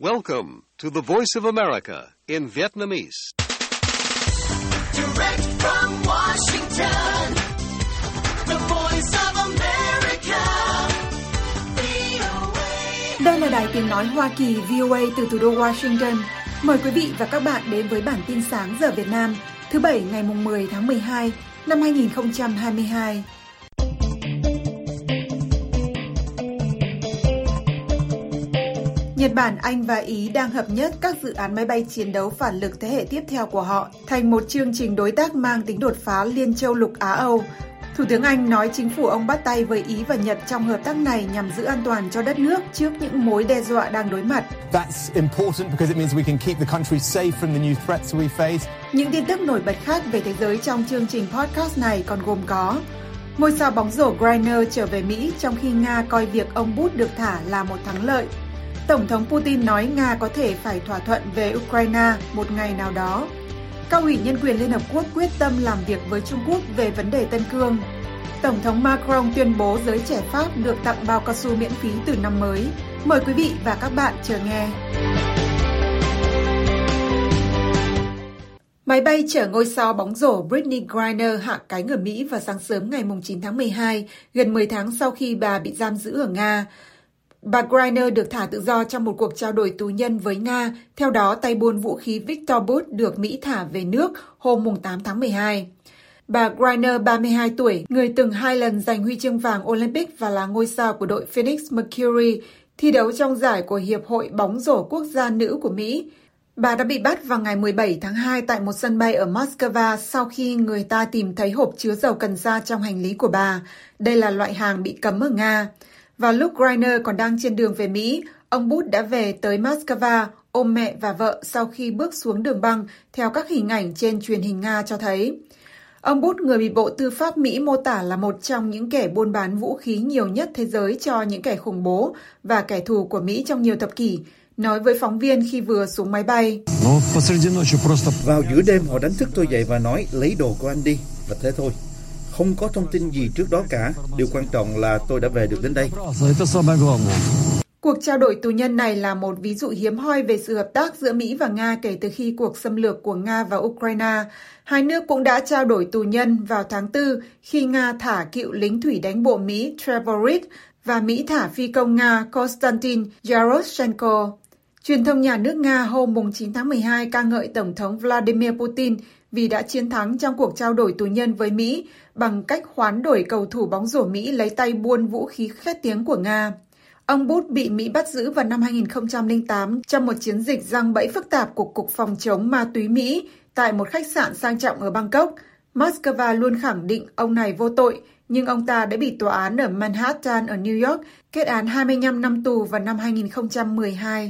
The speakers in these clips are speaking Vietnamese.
Welcome to the Voice of America in Vietnamese. Direct from Washington, the Voice of America, VOA. Đây là đài tiếng nói Hoa Kỳ VOA từ thủ đô Washington. Mời quý vị và các bạn đến với bản tin sáng giờ Việt Nam, thứ Bảy ngày 10 tháng 12 năm 2022. Nhật Bản, Anh và Ý đang hợp nhất các dự án máy bay chiến đấu phản lực thế hệ tiếp theo của họ thành một chương trình đối tác mang tính đột phá Liên châu lục Á-Âu. Thủ tướng Anh nói chính phủ ông bắt tay với Ý và Nhật trong hợp tác này nhằm giữ an toàn cho đất nước trước những mối đe dọa đang đối mặt. That's important because it means we can keep the country safe from the new threats we face. Những tin tức nổi bật khác về thế giới trong chương trình podcast này còn gồm có: ngôi sao bóng rổ Griner trở về Mỹ trong khi Nga coi việc ông Bush được thả là một thắng lợi. Tổng thống Putin nói Nga có thể phải thỏa thuận về Ukraine một ngày nào đó. Cao ủy Nhân quyền Liên Hợp Quốc quyết tâm làm việc với Trung Quốc về vấn đề Tân Cương. Tổng thống Macron tuyên bố giới trẻ Pháp được tặng bao cao su miễn phí từ năm mới. Mời quý vị và các bạn chờ nghe. Máy bay chở ngôi sao bóng rổ Brittney Griner hạ cánh ở Mỹ vào sáng sớm ngày 9 tháng 12, gần 10 tháng sau khi bà bị giam giữ ở Nga. Bà Griner được thả tự do trong một cuộc trao đổi tù nhân với Nga, theo đó tay buôn vũ khí Victor Bout được Mỹ thả về nước hôm 8 tháng 12. Bà Griner, 32 tuổi, người từng 2 lần giành huy chương vàng Olympic và là ngôi sao của đội Phoenix Mercury, thi đấu trong giải của Hiệp hội bóng rổ quốc gia nữ của Mỹ. Bà đã bị bắt vào ngày 17 tháng 2 tại một sân bay ở Moscow sau khi người ta tìm thấy hộp chứa dầu cần sa trong hành lý của bà. Đây là loại hàng bị cấm ở Nga. Vào lúc Griner còn đang trên đường về Mỹ, ông Bush đã về tới Moscow ôm mẹ và vợ sau khi bước xuống đường băng, theo các hình ảnh trên truyền hình Nga cho thấy. Ông Bush, người bị Bộ Tư pháp Mỹ mô tả là một trong những kẻ buôn bán vũ khí nhiều nhất thế giới cho những kẻ khủng bố và kẻ thù của Mỹ trong nhiều thập kỷ, nói với phóng viên khi vừa xuống máy bay. Vào giữa đêm họ đánh thức tôi dậy và nói lấy đồ của anh đi, và thế thôi. Không có thông tin gì trước đó cả. Điều quan trọng là tôi đã về được đến đây. Cuộc trao đổi tù nhân này là một ví dụ hiếm hoi về sự hợp tác giữa Mỹ và Nga kể từ khi cuộc xâm lược của Nga vào Ukraine. Hai nước cũng đã trao đổi tù nhân vào tháng 4 khi Nga thả cựu lính thủy đánh bộ Mỹ Trevor Reed và Mỹ thả phi công Nga Konstantin Yaroshenko. Truyền thông nhà nước Nga hôm 9 tháng 12 ca ngợi Tổng thống Vladimir Putin vì đã chiến thắng trong cuộc trao đổi tù nhân với Mỹ bằng cách hoán đổi cầu thủ bóng rổ Mỹ lấy tay buôn vũ khí khét tiếng của Nga. Ông Bush bị Mỹ bắt giữ vào năm 2008 trong một chiến dịch giăng bẫy phức tạp của Cục Phòng chống ma túy Mỹ tại một khách sạn sang trọng ở Bangkok. Moscow luôn khẳng định ông này vô tội, nhưng ông ta đã bị tòa án ở Manhattan ở New York kết án 25 năm tù vào năm 2012.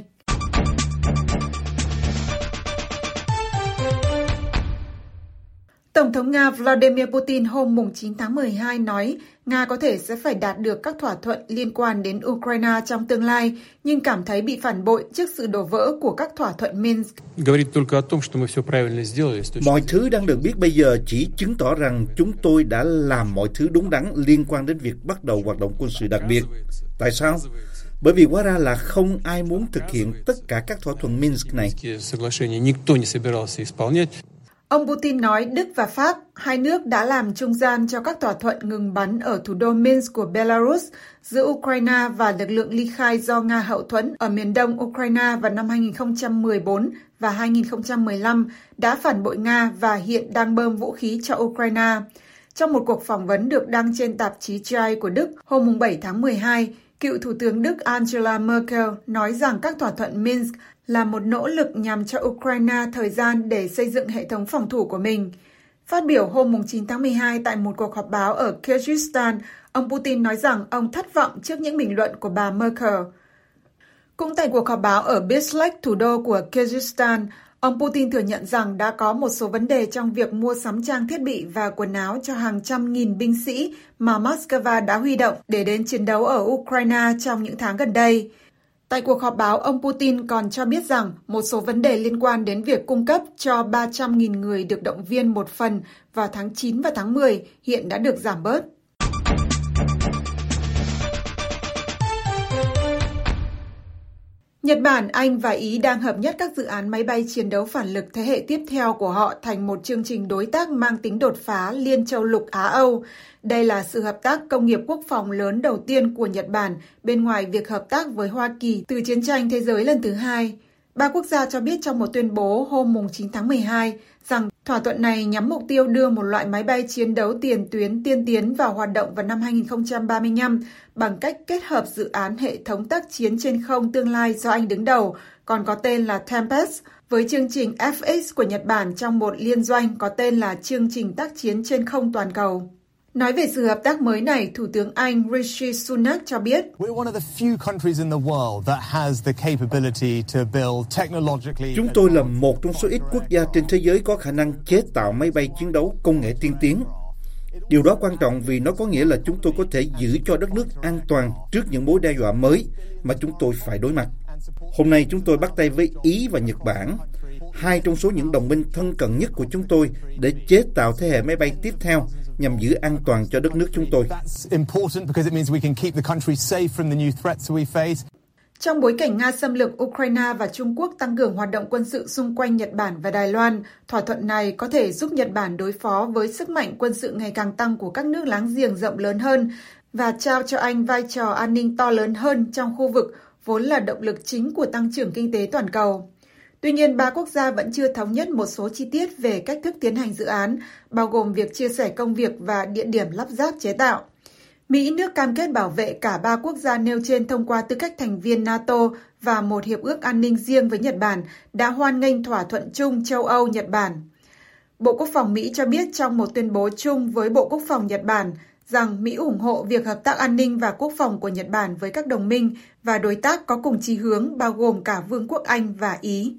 Tổng thống Nga Vladimir Putin hôm 9 tháng 12 nói Nga có thể sẽ phải đạt được các thỏa thuận liên quan đến Ukraine trong tương lai, nhưng cảm thấy bị phản bội trước sự đổ vỡ của các thỏa thuận Minsk. Mọi thứ đang được biết bây giờ chỉ chứng tỏ rằng chúng tôi đã làm mọi thứ đúng đắn liên quan đến việc bắt đầu hoạt động quân sự đặc biệt. Tại sao? Bởi vì hóa ra là không ai muốn thực hiện tất cả các thỏa thuận Minsk này. Ông Putin nói Đức và Pháp, hai nước đã làm trung gian cho các thỏa thuận ngừng bắn ở thủ đô Minsk của Belarus giữa Ukraine và lực lượng ly khai do Nga hậu thuẫn ở miền đông Ukraine vào năm 2014 và 2015 đã phản bội Nga và hiện đang bơm vũ khí cho Ukraine. Trong một cuộc phỏng vấn được đăng trên tạp chí Child của Đức hôm 7 tháng 12, cựu Thủ tướng Đức Angela Merkel nói rằng các thỏa thuận Minsk là một nỗ lực nhằm cho Ukraine thời gian để xây dựng hệ thống phòng thủ của mình. Phát biểu hôm 9 tháng 12 tại một cuộc họp báo ở Kyrgyzstan, ông Putin nói rằng ông thất vọng trước những bình luận của bà Merkel. Cũng tại cuộc họp báo ở Bishkek, thủ đô của Kyrgyzstan, ông Putin thừa nhận rằng đã có một số vấn đề trong việc mua sắm trang thiết bị và quần áo cho hàng trăm nghìn binh sĩ mà Moscow đã huy động để đến chiến đấu ở Ukraine trong những tháng gần đây. Tại cuộc họp báo, ông Putin còn cho biết rằng một số vấn đề liên quan đến việc cung cấp cho 300.000 người được động viên một phần vào tháng 9 và tháng 10 hiện đã được giảm bớt. Nhật Bản, Anh và Ý đang hợp nhất các dự án máy bay chiến đấu phản lực thế hệ tiếp theo của họ thành một chương trình đối tác mang tính đột phá liên châu lục Á-Âu. Đây là sự hợp tác công nghiệp quốc phòng lớn đầu tiên của Nhật Bản bên ngoài việc hợp tác với Hoa Kỳ từ chiến tranh thế giới lần thứ hai. Ba quốc gia cho biết trong một tuyên bố hôm 9 tháng 12 rằng thỏa thuận này nhắm mục tiêu đưa một loại máy bay chiến đấu tiền tuyến tiên tiến vào hoạt động vào năm 2035 bằng cách kết hợp dự án hệ thống tác chiến trên không tương lai do Anh đứng đầu, còn có tên là Tempest, với chương trình FX của Nhật Bản trong một liên doanh có tên là chương trình tác chiến trên không toàn cầu. Nói về sự hợp tác mới này, Thủ tướng Anh Rishi Sunak cho biết, chúng tôi là một trong số ít quốc gia trên thế giới có khả năng chế tạo máy bay chiến đấu công nghệ tiên tiến. Điều đó quan trọng vì nó có nghĩa là chúng tôi có thể giữ cho đất nước an toàn trước những mối đe dọa mới mà chúng tôi phải đối mặt. Hôm nay chúng tôi bắt tay với Ý và Nhật Bản, hai trong số những đồng minh thân cận nhất của chúng tôi, để chế tạo thế hệ máy bay tiếp theo nhằm giữ an toàn cho đất nước chúng tôi. Trong bối cảnh Nga xâm lược Ukraine và Trung Quốc tăng cường hoạt động quân sự xung quanh Nhật Bản và Đài Loan, thỏa thuận này có thể giúp Nhật Bản đối phó với sức mạnh quân sự ngày càng tăng của các nước láng giềng rộng lớn hơn và trao cho Anh vai trò an ninh to lớn hơn trong khu vực, vốn là động lực chính của tăng trưởng kinh tế toàn cầu. Tuy nhiên, ba quốc gia vẫn chưa thống nhất một số chi tiết về cách thức tiến hành dự án, bao gồm việc chia sẻ công việc và địa điểm lắp ráp chế tạo. Mỹ, nước cam kết bảo vệ cả ba quốc gia nêu trên thông qua tư cách thành viên NATO và một hiệp ước an ninh riêng với Nhật Bản, đã hoan nghênh thỏa thuận chung châu Âu-Nhật Bản. Bộ Quốc phòng Mỹ cho biết trong một tuyên bố chung với Bộ Quốc phòng Nhật Bản rằng Mỹ ủng hộ việc hợp tác an ninh và quốc phòng của Nhật Bản với các đồng minh và đối tác có cùng chí hướng, bao gồm cả Vương quốc Anh và Ý.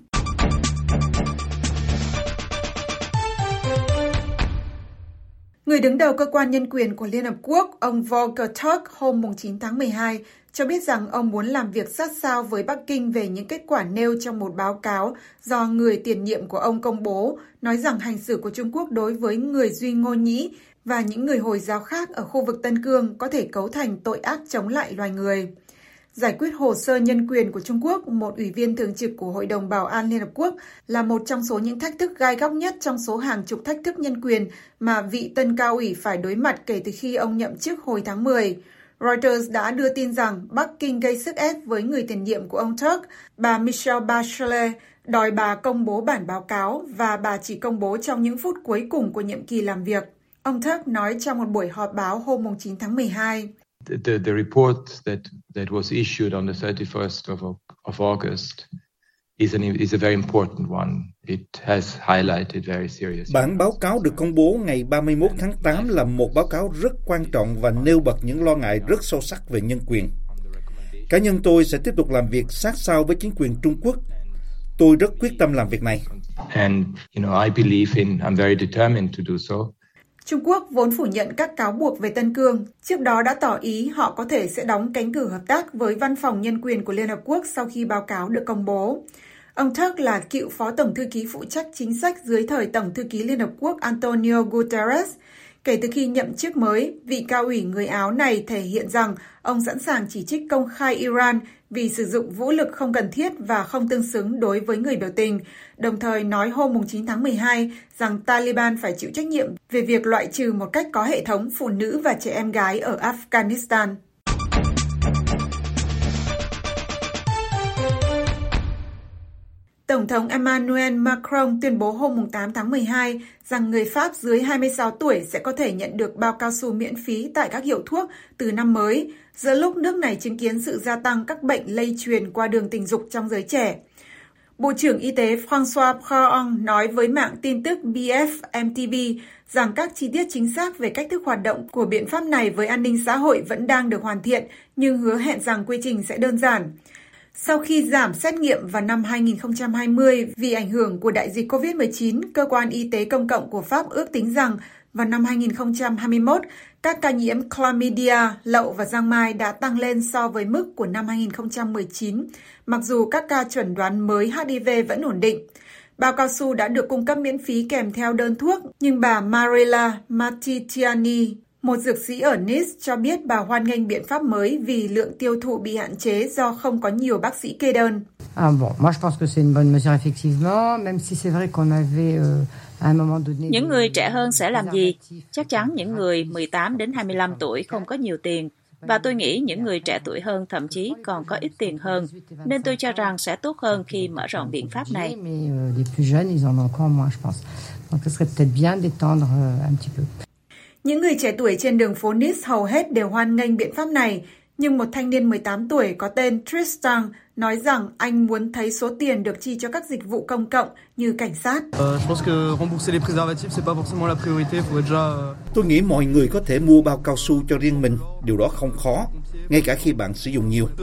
Người đứng đầu cơ quan nhân quyền của Liên Hợp Quốc, ông Volker Turk, hôm 9 tháng 12, cho biết rằng ông muốn làm việc sát sao với Bắc Kinh về những kết quả nêu trong một báo cáo do người tiền nhiệm của ông công bố, nói rằng hành xử của Trung Quốc đối với người Duy Ngô Nhĩ và những người Hồi giáo khác ở khu vực Tân Cương có thể cấu thành tội ác chống lại loài người. Giải quyết hồ sơ nhân quyền của Trung Quốc, một ủy viên thường trực của Hội đồng Bảo an Liên Hợp Quốc, là một trong số những thách thức gai góc nhất trong số hàng chục thách thức nhân quyền mà vị tân cao ủy phải đối mặt kể từ khi ông nhậm chức hồi tháng 10. Reuters đã đưa tin rằng Bắc Kinh gây sức ép với người tiền nhiệm của ông Turk, bà Michelle Bachelet, đòi bà công bố bản báo cáo và bà chỉ công bố trong những phút cuối cùng của nhiệm kỳ làm việc. Ông Turk nói trong một buổi họp báo hôm 9 tháng 12. The report that was issued on the 31st of August is a very important one. It has highlighted very serious. Bản báo cáo được công bố ngày 31 tháng 8 là một báo cáo rất quan trọng và nêu bật những lo ngại rất sâu sắc về nhân quyền. Cá nhân tôi sẽ tiếp tục làm việc sát sao với chính quyền Trung Quốc. Tôi rất quyết tâm làm việc này. And I'm very determined to do so. Trung Quốc vốn phủ nhận các cáo buộc về Tân Cương, trước đó đã tỏ ý họ có thể sẽ đóng cánh cửa hợp tác với Văn phòng Nhân quyền của Liên Hợp Quốc sau khi báo cáo được công bố. Ông Turk là cựu phó tổng thư ký phụ trách chính sách dưới thời Tổng thư ký Liên Hợp Quốc Antonio Guterres. Kể từ khi nhậm chức mới, vị cao ủy người Áo này thể hiện rằng ông sẵn sàng chỉ trích công khai Iran vì sử dụng vũ lực không cần thiết và không tương xứng đối với người biểu tình, đồng thời nói hôm 9 tháng 12 rằng Taliban phải chịu trách nhiệm về việc loại trừ một cách có hệ thống phụ nữ và trẻ em gái ở Afghanistan. Tổng thống Emmanuel Macron tuyên bố hôm 8 tháng 12 rằng người Pháp dưới 26 tuổi sẽ có thể nhận được bao cao su miễn phí tại các hiệu thuốc từ năm mới, giữa lúc nước này chứng kiến sự gia tăng các bệnh lây truyền qua đường tình dục trong giới trẻ. Bộ trưởng Y tế François Braun nói với mạng tin tức BFM-TV rằng các chi tiết chính xác về cách thức hoạt động của biện pháp này với an ninh xã hội vẫn đang được hoàn thiện, nhưng hứa hẹn rằng quy trình sẽ đơn giản. Sau khi giảm xét nghiệm vào năm 2020 vì ảnh hưởng của đại dịch COVID-19, Cơ quan Y tế Công cộng của Pháp ước tính rằng vào năm 2021, các ca nhiễm chlamydia, lậu và giang mai đã tăng lên so với mức của năm 2019, mặc dù các ca chẩn đoán mới HIV vẫn ổn định. Bao cao su đã được cung cấp miễn phí kèm theo đơn thuốc, nhưng bà Marella Matitiani, một dược sĩ ở Nice, cho biết bà hoan nghênh biện pháp mới vì lượng tiêu thụ bị hạn chế do không có nhiều bác sĩ kê đơn. Bon, moi je pense que c'est une bonne mesure effectivement, même si c'est vrai qu'on avait à un moment donné. Những người trẻ hơn sẽ làm gì? Chắc chắn những người 18 đến 25 tuổi không có nhiều tiền. Và tôi nghĩ những người trẻ tuổi hơn thậm chí còn có ít tiền hơn. Nên tôi cho rằng sẽ tốt hơn khi mở rộng biện pháp này. Những người trẻ tuổi trên đường phố Nice hầu hết đều hoan nghênh biện pháp này. Nhưng một thanh niên 18 tuổi có tên Tristan nói rằng anh muốn thấy số tiền được chi cho các dịch vụ công cộng như cảnh sát. Tôi nghĩ mọi người có thể mua bao cao su cho riêng mình. Điều đó không khó, ngay cả khi bạn sử dụng nhiều.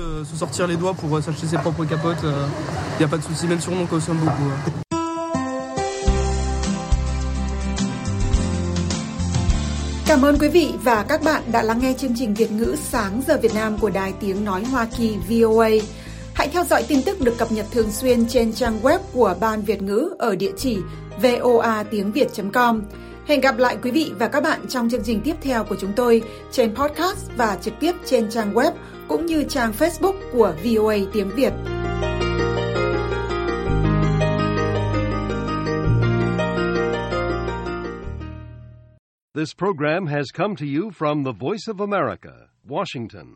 Cảm ơn quý vị và các bạn đã lắng nghe chương trình Việt ngữ Sáng giờ Việt Nam của Đài Tiếng Nói Hoa Kỳ VOA. Hãy theo dõi tin tức được cập nhật thường xuyên trên trang web của Ban Việt ngữ ở địa chỉ voatiengviet.com. Hẹn gặp lại quý vị và các bạn trong chương trình tiếp theo của chúng tôi trên podcast và trực tiếp trên trang web cũng như trang Facebook của VOA Tiếng Việt. This program has come to you from the Voice of America, Washington.